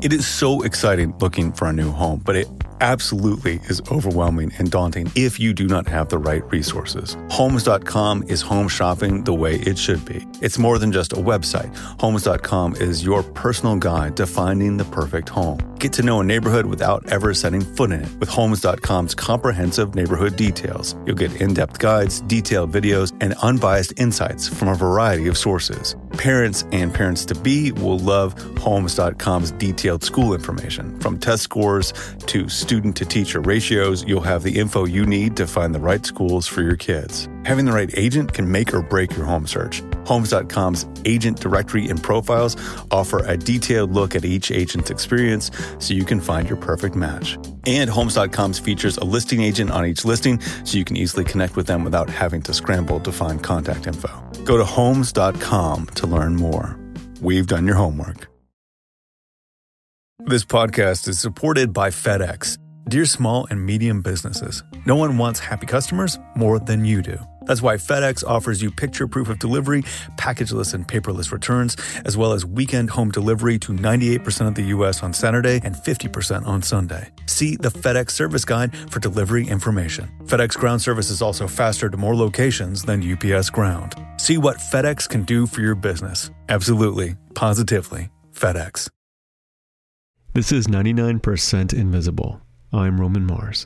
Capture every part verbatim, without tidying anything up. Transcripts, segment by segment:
It is so exciting looking for a new home, but it absolutely is overwhelming and daunting if you do not have the right resources. Homes dot com is home shopping the way it should be. It's more than just a website. Homes dot com is your personal guide to finding the perfect home. Get to know a neighborhood without ever setting foot in it. With Homes dot com's comprehensive neighborhood details, you'll get in-depth guides, detailed videos, and unbiased insights from a variety of sources. Parents and parents-to-be will love Homes dot com's detailed school information. From test scores to student-to-teacher ratios, you'll have the info you need to find the right schools for your kids. Having the right agent can make or break your home search. Homes dot com's agent directory and profiles offer a detailed look at each agent's experience so you can find your perfect match. And Homes dot com's features a listing agent on each listing so you can easily connect with them without having to scramble to find contact info. Go to Homes dot com to learn more. We've done your homework. This podcast is supported by FedEx. Dear small and medium businesses, no one wants happy customers more than you do. That's why FedEx offers you picture proof of delivery, packageless and paperless returns, as well as weekend home delivery to ninety-eight percent of the U S on Saturday and fifty percent on Sunday. See the FedEx service guide for delivery information. FedEx Ground service is also faster to more locations than U P S Ground. See what FedEx can do for your business. Absolutely, positively, FedEx. This is ninety-nine percent Invisible. I'm Roman Mars.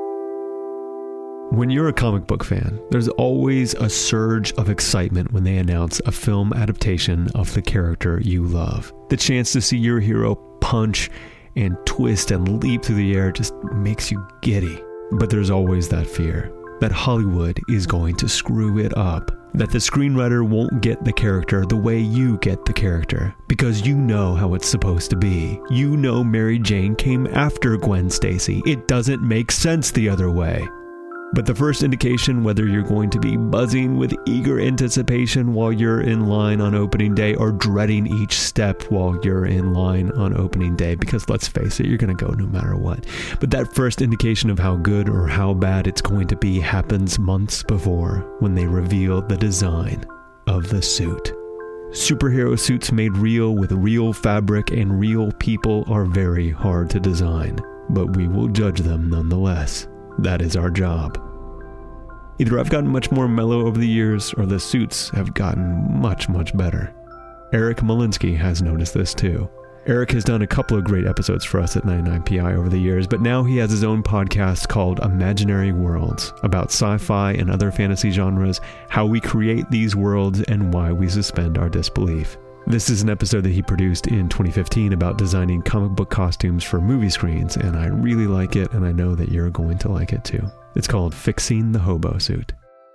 When you're a comic book fan, there's always a surge of excitement when they announce a film adaptation of the character you love. The chance to see your hero punch and twist and leap through the air just makes you giddy. But there's always that fear that Hollywood is going to screw it up, that the screenwriter won't get the character the way you get the character, because you know how it's supposed to be. You know Mary Jane came after Gwen Stacy. It doesn't make sense the other way. But the first indication whether you're going to be buzzing with eager anticipation while you're in line on opening day or dreading each step while you're in line on opening day, because let's face it, you're going to go no matter what. But that first indication of how good or how bad it's going to be happens months before, when they reveal the design of the suit. Superhero suits made real with real fabric and real people are very hard to design, but we will judge them nonetheless. That is our job. Either I've gotten much more mellow over the years, or the suits have gotten much, much better. Eric Molinsky has noticed this too. Eric has done a couple of great episodes for us at ninety-nine P I over the years, but now he has his own podcast called Imaginary Worlds, about sci-fi and other fantasy genres, how we create these worlds, and why we suspend our disbelief. This is an episode that he produced in twenty fifteen about designing comic book costumes for movie screens, and I really like it, and I know that you're going to like it too. It's called Fixing the Hobo Suit.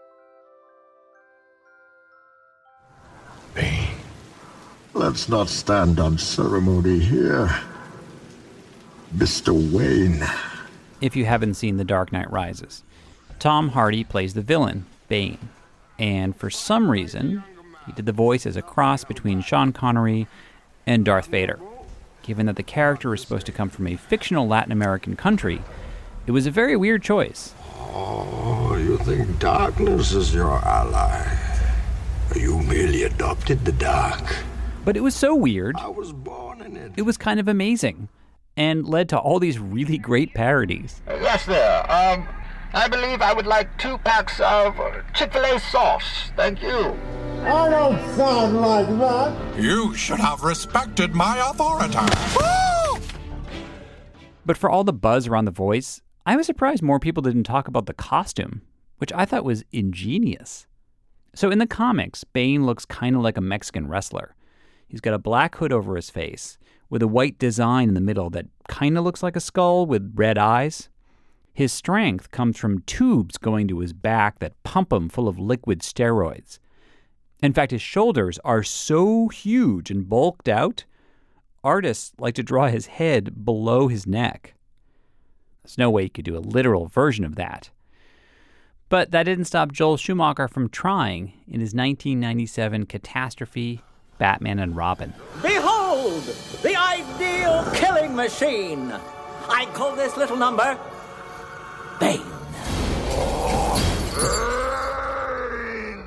Bane, let's not stand on ceremony here. Mister Wayne. If you haven't seen The Dark Knight Rises, Tom Hardy plays the villain, Bane, and for some reason, he did the voice as a cross between Sean Connery and Darth Vader. Given that the character is supposed to come from a fictional Latin American country, it was a very weird choice. Oh, you think darkness is your ally? You merely adopted the dark. But it was so weird. I was born in it. It was kind of amazing, and led to all these really great parodies. Uh, yes, there. Um, I believe I would like two packs of Chick-fil-A sauce. Thank you. I don't sound like that. You should have respected my authority. Woo! But for all the buzz around the voice, I was surprised more people didn't talk about the costume, which I thought was ingenious. So in the comics, Bane looks kind of like a Mexican wrestler. He's got a black hood over his face with a white design in the middle that kind of looks like a skull with red eyes. His strength comes from tubes going to his back that pump him full of liquid steroids. In fact, his shoulders are so huge and bulked out, artists like to draw his head below his neck. There's no way you could do a literal version of that. But that didn't stop Joel Schumacher from trying in his nineteen ninety-seven catastrophe, Batman and Robin. Behold, the ideal killing machine. I call this little number Bane.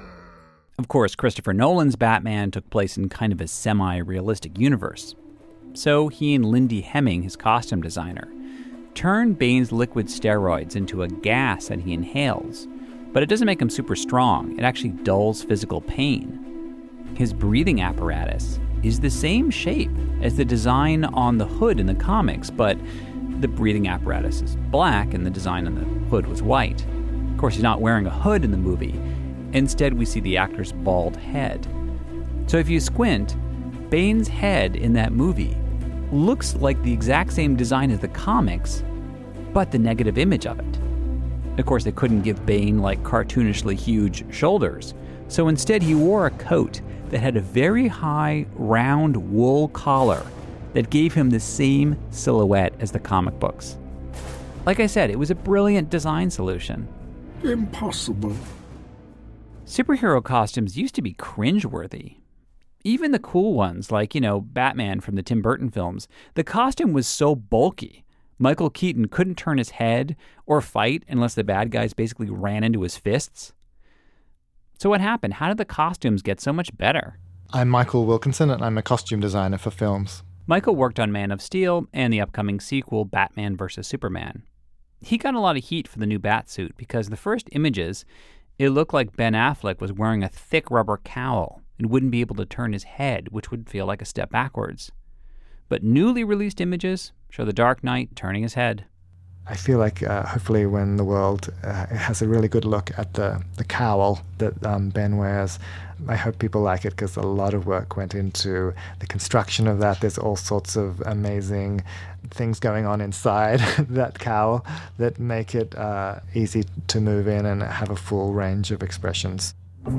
Of course, Christopher Nolan's Batman took place in kind of a semi-realistic universe. So he and Lindy Hemming, his costume designer, turn Bane's liquid steroids into a gas that he inhales, but it doesn't make him super strong. It actually dulls physical pain. His breathing apparatus is the same shape as the design on the hood in the comics, but the breathing apparatus is black and the design on the hood was white. Of course, he's not wearing a hood in the movie. Instead, we see the actor's bald head. So if you squint, Bane's head in that movie looks like the exact same design as the comics, but the negative image of it. Of course, they couldn't give Bane like cartoonishly huge shoulders, so instead he wore a coat that had a very high, round wool collar that gave him the same silhouette as the comic books. Like I said, it was a brilliant design solution. Impossible. Superhero costumes used to be cringeworthy. Even the cool ones, like, you know, Batman from the Tim Burton films, the costume was so bulky. Michael Keaton couldn't turn his head or fight unless the bad guys basically ran into his fists. So what happened? How did the costumes get so much better? I'm Michael Wilkinson, and I'm a costume designer for films. Michael worked on Man of Steel and the upcoming sequel, Batman versus Superman. He got a lot of heat for the new Batsuit because the first images, it looked like Ben Affleck was wearing a thick rubber cowl and wouldn't be able to turn his head, which would feel like a step backwards. But newly released images show the Dark Knight turning his head. I feel like uh, hopefully when the world uh, has a really good look at the, the cowl that um, Ben wears, I hope people like it because a lot of work went into the construction of that. There's all sorts of amazing things going on inside that cowl that make it uh, easy to move in and have a full range of expressions.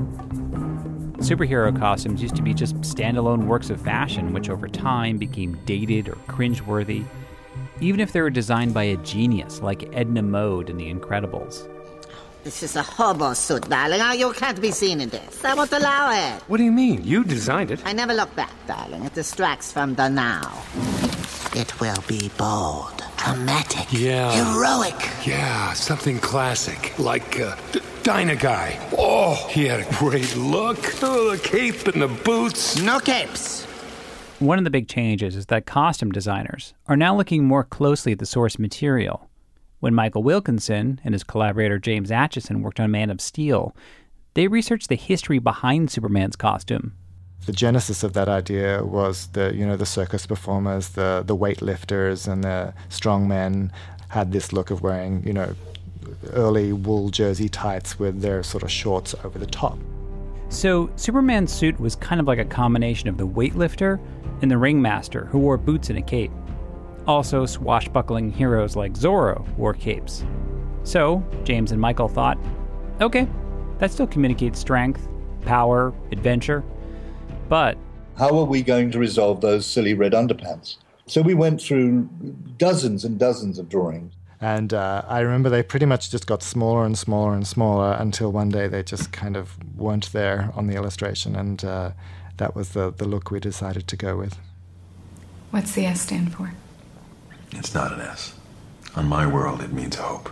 Superhero costumes used to be just standalone works of fashion, which over time became dated or cringeworthy, even if they were designed by a genius like Edna Mode in The Incredibles. This is a hobo suit, darling. You can't be seen in this. I won't allow it. What do you mean? You designed it. I never look back, darling. It distracts from the now. It will be bold, dramatic, yeah. heroic. Yeah, something classic, like uh, D- Dyna Guy. Oh, he had a great look. Oh, the cape and the boots. No capes. One of the big changes is that costume designers are now looking more closely at the source material. When Michael Wilkinson and his collaborator James Acheson worked on Man of Steel, they researched the history behind Superman's costume. The genesis of that idea was the, you know, the circus performers, the the weightlifters and the strongmen had this look of wearing, you know, early wool jersey tights with their sort of shorts over the top. So Superman's suit was kind of like a combination of the weightlifter and the ringmaster who wore boots and a cape. Also, swashbuckling heroes like Zorro wore capes. So James and Michael thought, okay, that still communicates strength, power, adventure, but how are we going to resolve those silly red underpants? So we went through dozens and dozens of drawings. And uh, I remember they pretty much just got smaller and smaller and smaller until one day they just kind of weren't there on the illustration. And uh, that was the, the look we decided to go with. What's the S stand for? It's not an S. On my world, it means hope.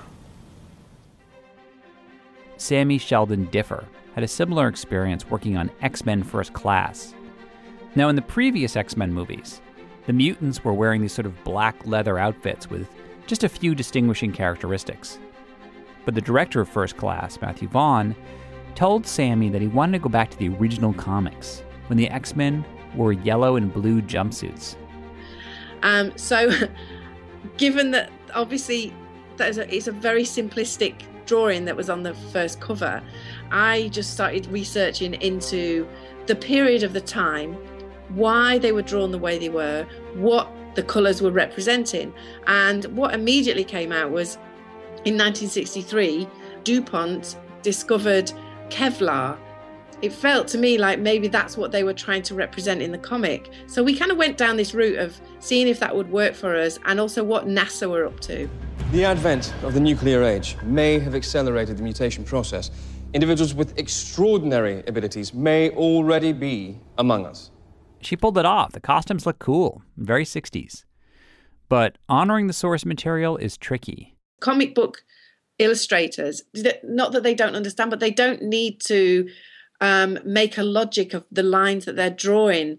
Sammy Sheldon Differ had a similar experience working on X-Men First Class. Now, in the previous X-Men movies, the mutants were wearing these sort of black leather outfits with just a few distinguishing characteristics. But the director of First Class, Matthew Vaughn, told Sammy that he wanted to go back to the original comics, when the X-Men wore yellow and blue jumpsuits. Um, so, given that obviously that is a, it's a very simplistic drawing that was on the first cover, I just started researching into the period of the time, why they were drawn the way they were, what the colours were representing. And what immediately came out was, in nineteen sixty-three, DuPont discovered Kevlar. It felt to me like maybe that's what they were trying to represent in the comic. So we kind of went down this route of seeing if that would work for us, and also what NASA were up to. The advent of the nuclear age may have accelerated the mutation process. Individuals with extraordinary abilities may already be among us. She pulled it off. The costumes look cool, very sixties. But honoring the source material is tricky. Comic book illustrators, not that they don't understand, but they don't need to um, make a logic of the lines that they're drawing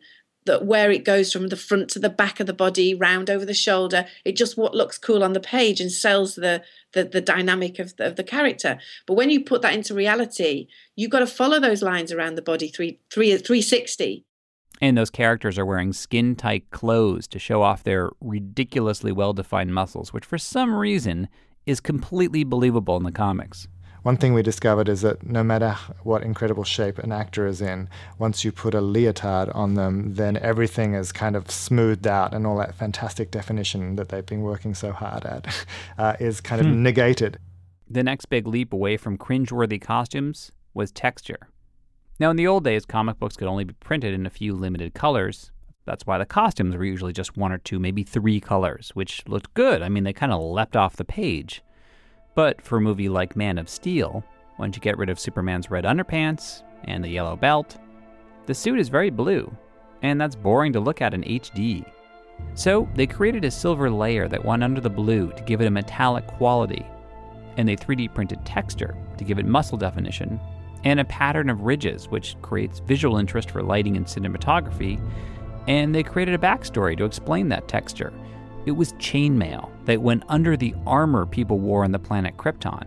that where it goes from the front to the back of the body, round over the shoulder, it just what looks cool on the page and sells the the, the dynamic of the, of the character. But when you put that into reality, you've got to follow those lines around the body three, three, three sixty. And those characters are wearing skin-tight clothes to show off their ridiculously well-defined muscles, which for some reason is completely believable in the comics. One thing we discovered is that no matter what incredible shape an actor is in, once you put a leotard on them, then everything is kind of smoothed out, and all that fantastic definition that they've been working so hard at uh, is kind of Hmm. negated. The next big leap away from cringeworthy costumes was texture. Now, in the old days, comic books could only be printed in a few limited colors. That's why the costumes were usually just one or two, maybe three colors, which looked good. I mean, they kind of leapt off the page. But for a movie like Man of Steel, once you get rid of Superman's red underpants and the yellow belt, the suit is very blue, and that's boring to look at in H D. So they created a silver layer that went under the blue to give it a metallic quality, and they three D printed texture to give it muscle definition, and a pattern of ridges, which creates visual interest for lighting and cinematography, and they created a backstory to explain that texture. It was chainmail that went under the armor people wore on the planet Krypton.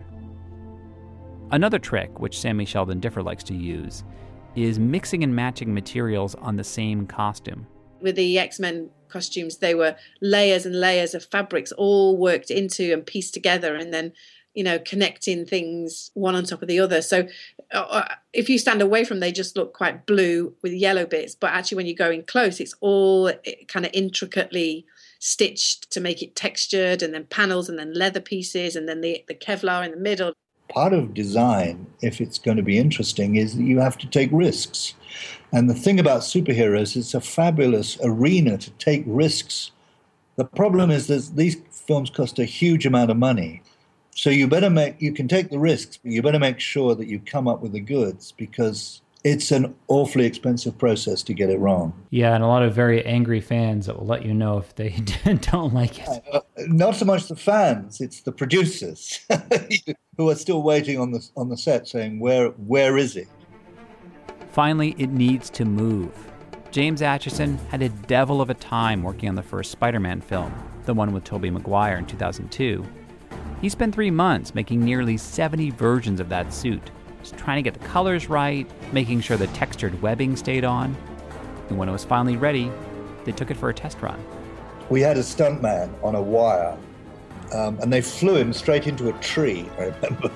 Another trick, which Sammy Sheldon Differ likes to use, is mixing and matching materials on the same costume. With the X-Men costumes, they were layers and layers of fabrics all worked into and pieced together, and then, you know, connecting things one on top of the other. So uh, if you stand away from them, they just look quite blue with yellow bits. But actually, when you go in close, it's all kind of intricately stitched to make it textured, and then panels, and then leather pieces, and then the, the Kevlar in the middle. Part of design, if it's going to be interesting, is that you have to take risks. And the thing about superheroes, it's a fabulous arena to take risks. The problem is that these films cost a huge amount of money. So you better make, you can take the risks, but you better make sure that you come up with the goods, because it's an awfully expensive process to get it wrong. Yeah, and a lot of very angry fans that will let you know if they don't like it. Uh, not so much the fans, it's the producers who are still waiting on the on the set saying, where where is it? Finally, it needs to move. James Acheson had a devil of a time working on the first Spider-Man film, the one with Tobey Maguire in two thousand two. He spent three months making nearly seventy versions of that suit, just trying to get the colors right, making sure the textured webbing stayed on. And when it was finally ready, they took it for a test run. We had a stuntman on a wire, um, and they flew him straight into a tree, I remember.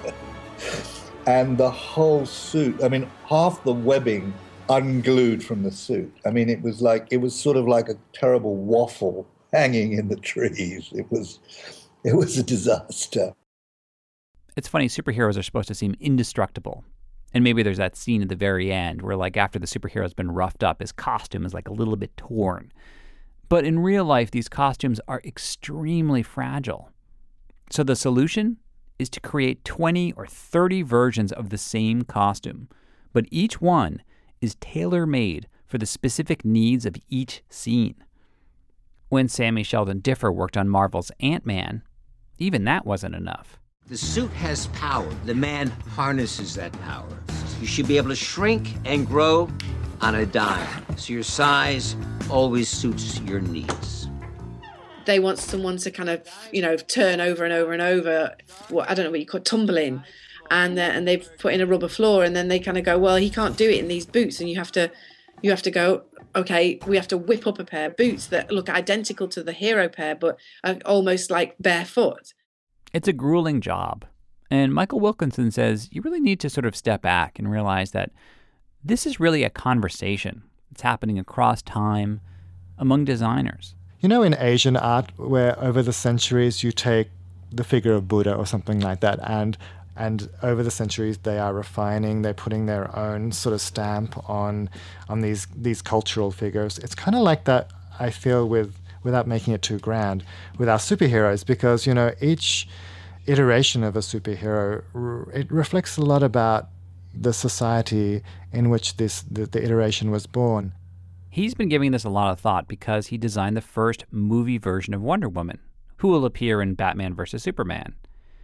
And the whole suit, I mean, half the webbing unglued from the suit. I mean, it was like, it was sort of like a terrible waffle hanging in the trees. It was, it was a disaster. It's funny, superheroes are supposed to seem indestructible. And maybe there's that scene at the very end where, like, after the superhero's been roughed up, his costume is like a little bit torn. But in real life, these costumes are extremely fragile. So the solution is to create twenty or thirty versions of the same costume, but each one is tailor-made for the specific needs of each scene. When Sammy Sheldon Differ worked on Marvel's Ant-Man, even that wasn't enough. The suit has power. The man harnesses that power. You should be able to shrink and grow on a dime, so your size always suits your needs. They want someone to kind of, you know, turn over and over and over. What I don't know what you call it, tumbling, and uh, and they've put in a rubber floor, and then they kind of go, well, he can't do it in these boots, and you have to, you have to go, okay, we have to whip up a pair of boots that look identical to the hero pair, but are almost like barefoot. It's a grueling job. And Michael Wilkinson says you really need to sort of step back and realize that this is really a conversation. It's happening across time among designers. You know, in Asian art, where over the centuries you take the figure of Buddha or something like that, and and over the centuries they are refining, they're putting their own sort of stamp on on these these cultural figures. It's kind of like that, I feel, with without making it too grand, with our superheroes, because, you know, each iteration of a superhero, it reflects a lot about the society in which this the, the iteration was born. He's been giving this a lot of thought because he designed the first movie version of Wonder Woman, who will appear in Batman versus Superman.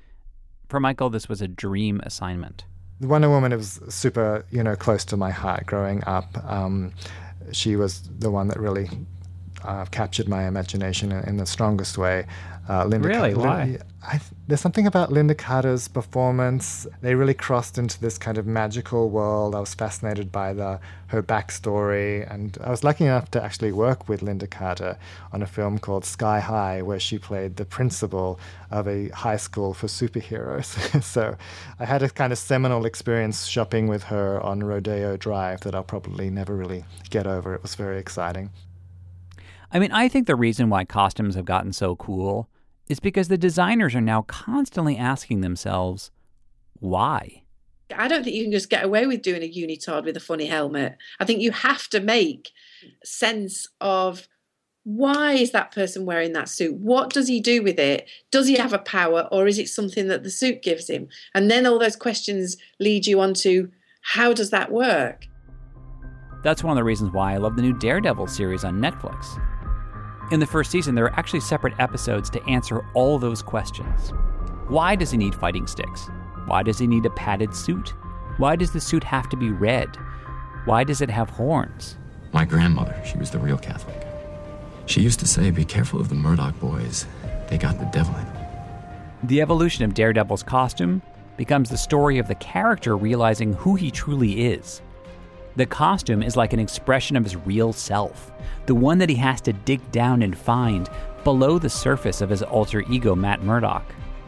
For Michael, this was a dream assignment. Wonder Woman was super, you know, close to my heart growing up. Um, she was the one that really uh, captured my imagination in, in the strongest way. Uh, Linda really? Car- Why? Linda, I, there's something about Linda Carter's performance. They really crossed into this kind of magical world. I was fascinated by the her backstory, and I was lucky enough to actually work with Linda Carter on a film called Sky High, where she played the principal of a high school for superheroes. So I had a kind of seminal experience shopping with her on Rodeo Drive that I'll probably never really get over. It was very exciting. I mean, I think the reason why costumes have gotten so cool is because the designers are now constantly asking themselves, why? I don't think you can just get away with doing a unitard with a funny helmet. I think you have to make sense of why is that person wearing that suit? What does he do with it? Does he have a power, or is it something that the suit gives him? And then all those questions lead you on to, how does that work? That's one of the reasons why I love the new Daredevil series on Netflix. In the first season, there are actually separate episodes to answer all those questions. Why does he need fighting sticks? Why does he need a padded suit? Why does the suit have to be red? Why does it have horns? My grandmother, she was the real Catholic. She used to say, be careful of the Murdoch boys. They got the devil in them. The evolution of Daredevil's costume becomes the story of the character realizing who he truly is. The costume is like an expression of his real self, the one that he has to dig down and find below the surface of his alter ego, Matt Murdock.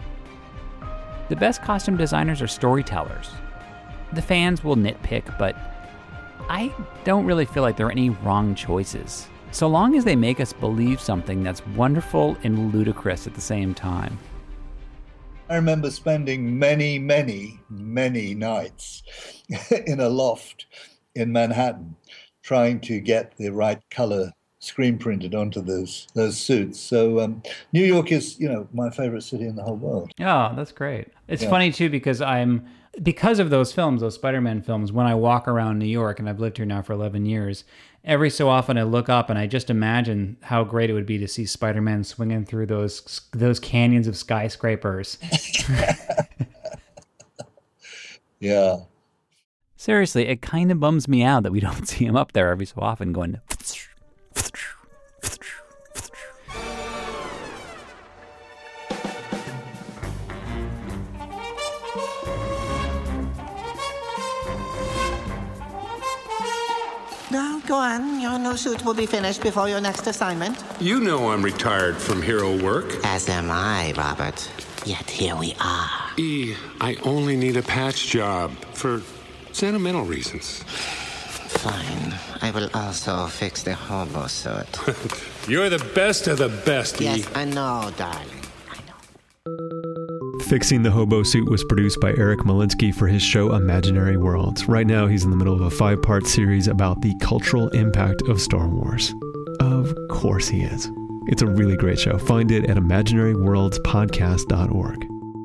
The best costume designers are storytellers. The fans will nitpick, but I don't really feel like there are any wrong choices, so long as they make us believe something that's wonderful and ludicrous at the same time. I remember spending many, many, many nights in a loft in Manhattan, trying to get the right color screen printed onto those those suits. So um, New York is, you know, my favorite city in the whole world. Oh, that's great. It's Yeah. funny too, because I'm because of those films, those Spider-Man films. When I walk around New York, and I've lived here now for eleven years, every so often I look up and I just imagine how great it would be to see Spider-Man swinging through those those canyons of skyscrapers. Yeah. Seriously, it kind of bums me out that we don't see him up there every so often going... Now, go on. Your new suit will be finished before your next assignment. You know I'm retired from hero work. As am I, Robert. Yet here we are. E, I only need a patch job for sentimental reasons. Fine. I will also fix the hobo suit. You're the best of the best, E. Yes, I know, darling. Fixing the Hobo Suit was produced by Eric Malinsky for his show Imaginary Worlds. Right now, he's in the middle of a five-part series about the cultural impact of Star Wars. Of course he is. It's a really great show. Find it at imaginary worlds podcast dot org.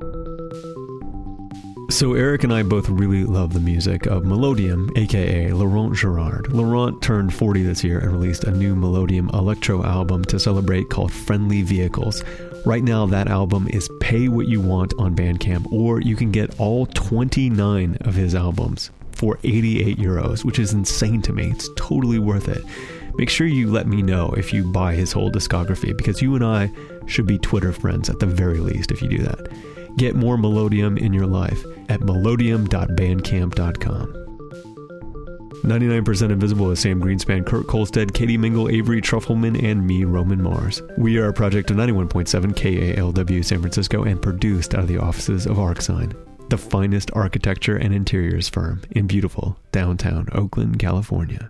So Eric and I both really love the music of Melodium, aka Laurent Gerard. Laurent turned forty this year and released a new Melodium electro album to celebrate called Friendly Vehicles. Right now, that album is pay what you want on Bandcamp, or you can get all twenty-nine of his albums for eighty-eight euros, which is insane to me. It's totally worth it. Make sure you let me know if you buy his whole discography, because you and I should be Twitter friends at the very least if you do that. Get more Melodium in your life at melodium dot bandcamp dot com. ninety-nine percent Invisible is Sam Greenspan, Kurt Kolstad, Katie Mingle, Avery Truffleman, and me, Roman Mars. We are a project of ninety-one point seven K A L W San Francisco and produced out of the offices of ArcSign, the finest architecture and interiors firm in beautiful downtown Oakland, California.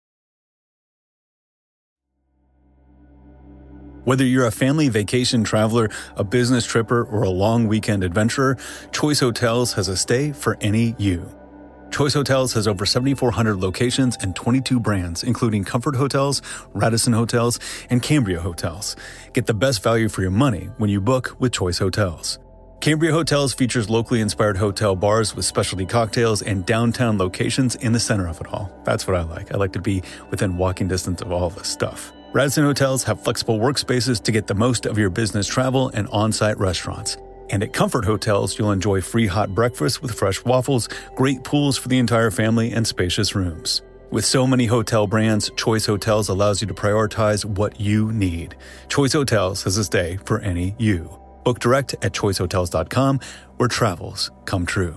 Whether you're a family vacation traveler, a business tripper, or a long weekend adventurer, Choice Hotels has a stay for any you. Choice Hotels has over seventy-four hundred locations and twenty-two brands, including Comfort Hotels, Radisson Hotels, and Cambria Hotels. Get the best value for your money when you book with Choice Hotels. Cambria Hotels features locally inspired hotel bars with specialty cocktails and downtown locations in the center of it all. That's what I like. I like to be within walking distance of all this stuff. Radisson Hotels have flexible workspaces to get the most of your business travel and on-site restaurants. And at Comfort Hotels, you'll enjoy free hot breakfast with fresh waffles, great pools for the entire family, and spacious rooms. With so many hotel brands, Choice Hotels allows you to prioritize what you need. Choice Hotels has a stay for any you. Book direct at choice hotels dot com, where travels come true.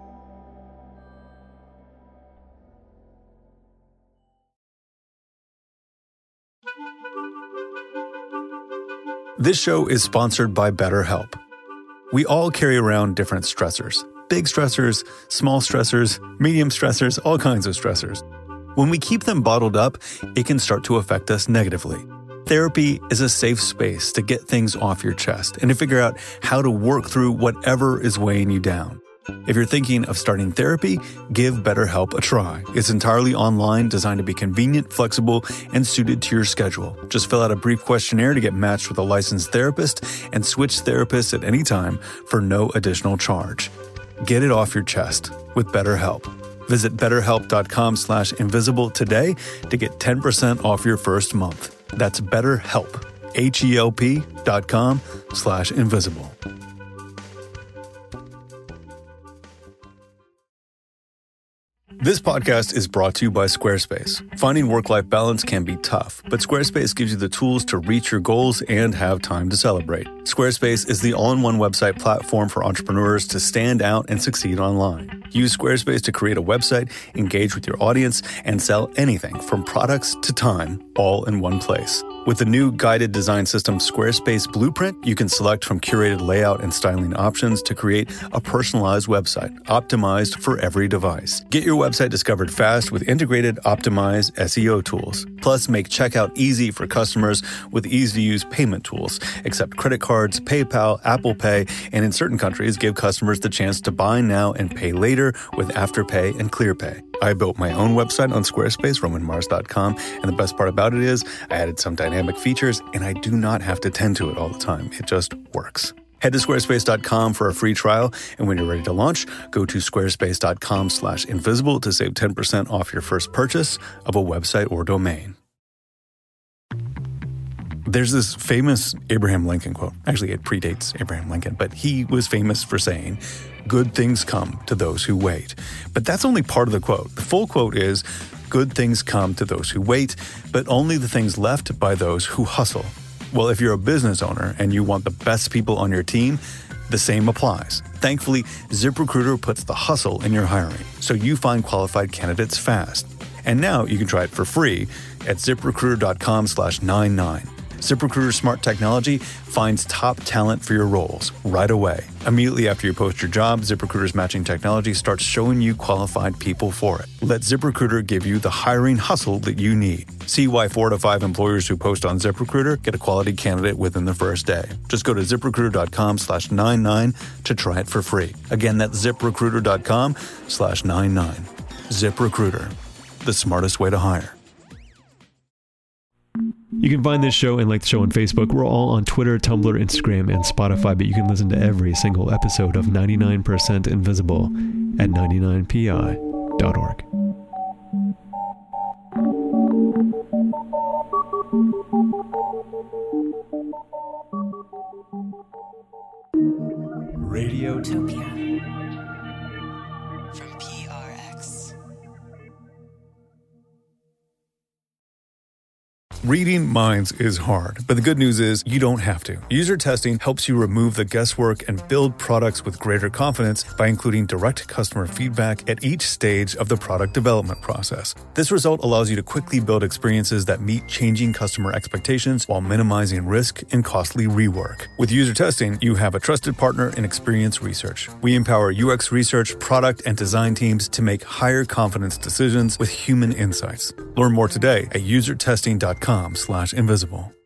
This show is sponsored by BetterHelp. We all carry around different stressors. Big stressors, small stressors, medium stressors, all kinds of stressors. When we keep them bottled up, it can start to affect us negatively. Therapy is a safe space to get things off your chest and to figure out how to work through whatever is weighing you down. If you're thinking of starting therapy, give BetterHelp a try. It's entirely online, designed to be convenient, flexible, and suited to your schedule. Just fill out a brief questionnaire to get matched with a licensed therapist and switch therapists at any time for no additional charge. Get it off your chest with BetterHelp. Visit betterhelp.com slash invisible today to get ten percent off your first month. That's BetterHelp, H-E-L-P dot com slash invisible. This podcast is brought to you by Squarespace. Finding work-life balance can be tough, but Squarespace gives you the tools to reach your goals and have time to celebrate. Squarespace is the all-in-one website platform for entrepreneurs to stand out and succeed online. Use Squarespace to create a website, engage with your audience, and sell anything from products to time, all in one place. With the new guided design system Squarespace Blueprint, you can select from curated layout and styling options to create a personalized website, optimized for every device. Get your website discovered fast with integrated, optimized S E O tools. Plus, make checkout easy for customers with easy-to-use payment tools. Accept credit cards, PayPal, Apple Pay, and in certain countries, give customers the chance to buy now and pay later with Afterpay and ClearPay. I built my own website on Squarespace, roman mars dot com, and the best part about it is I added some dynamic features, and I do not have to tend to it all the time. It just works. Head to squarespace dot com for a free trial, and when you're ready to launch, go to squarespace dot com slash invisible to save ten percent off your first purchase of a website or domain. There's this famous Abraham Lincoln quote. Actually, it predates Abraham Lincoln, but he was famous for saying, "Good things come to those who wait." But that's only part of the quote. The full quote is, "Good things come to those who wait, but only the things left by those who hustle." Well, if you're a business owner and you want the best people on your team, the same applies. Thankfully, ZipRecruiter puts the hustle in your hiring, so you find qualified candidates fast. And now you can try it for free at ziprecruiter dot com slash ninety-nine. ZipRecruiter's smart technology finds top talent for your roles right away. Immediately after you post your job, ZipRecruiter's matching technology starts showing you qualified people for it. Let ZipRecruiter give you the hiring hustle that you need. See why four to five employers who post on ZipRecruiter get a quality candidate within the first day. Just go to ziprecruiter dot com slash ninety-nine to try it for free. Again, that's ziprecruiter dot com slash ninety-nine. ZipRecruiter, the smartest way to hire. You can find this show and like the show on Facebook. We're all on Twitter, Tumblr, Instagram, and Spotify, but you can listen to every single episode of ninety-nine percent Invisible at ninety-nine P I dot org. Radiotopia from P R X. Reading minds is hard, but the good news is you don't have to. User testing helps you remove the guesswork and build products with greater confidence by including direct customer feedback at each stage of the product development process. This result allows you to quickly build experiences that meet changing customer expectations while minimizing risk and costly rework. With user testing, you have a trusted partner in Experience Research. We empower U X research, product, and design teams to make higher confidence decisions with human insights. Learn more today at user testing dot com slash invisible.